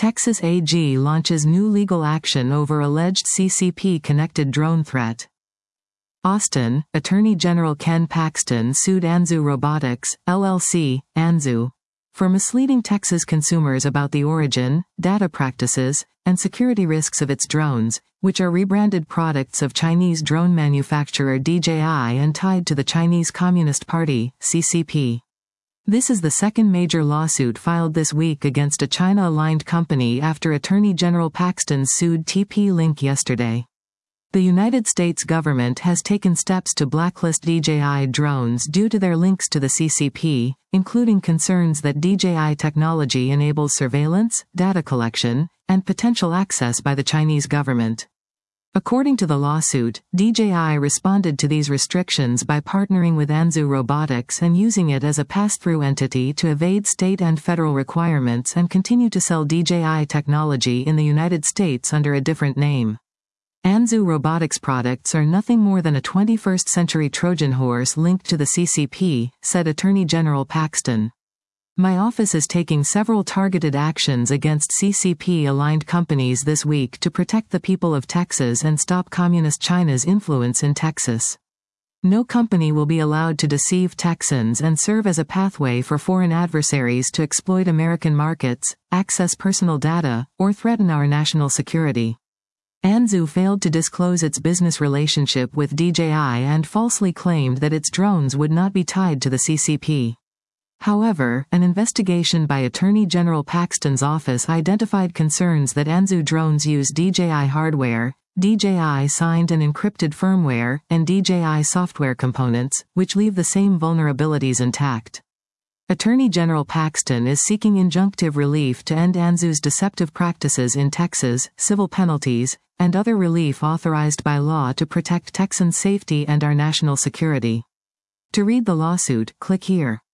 Texas AG launches new legal action over alleged CCP-connected drone threat. Austin, Attorney General Ken Paxton sued Anzu Robotics, LLC, Anzu, for misleading Texas consumers about the origin, data practices, and security risks of its drones, which are rebranded products of Chinese drone manufacturer DJI and tied to the Chinese Communist Party, CCP. This is the second major lawsuit filed this week against a China-aligned company after Attorney General Paxton sued TP-Link yesterday. The United States government has taken steps to blacklist DJI drones due to their links to the CCP, including concerns that DJI technology enables surveillance, data collection, and potential access by the Chinese government. According to the lawsuit, DJI responded to these restrictions by partnering with Anzu Robotics and using it as a pass-through entity to evade state and federal requirements and continue to sell DJI technology in the United States under a different name. Anzu Robotics products are nothing more than a 21st-century Trojan horse linked to the CCP, said Attorney General Paxton. My office is taking several targeted actions against CCP-aligned companies this week to protect the people of Texas and stop Communist China's influence in Texas. No company will be allowed to deceive Texans and serve as a pathway for foreign adversaries to exploit American markets, access personal data, or threaten our national security. Anzu failed to disclose its business relationship with DJI and falsely claimed that its drones would not be tied to the CCP. However, an investigation by Attorney General Paxton's office identified concerns that Anzu drones use DJI hardware, DJI signed and encrypted firmware, and DJI software components, which leave the same vulnerabilities intact. Attorney General Paxton is seeking injunctive relief to end Anzu's deceptive practices in Texas, civil penalties, and other relief authorized by law to protect Texans' safety and our national security. To read the lawsuit, click here.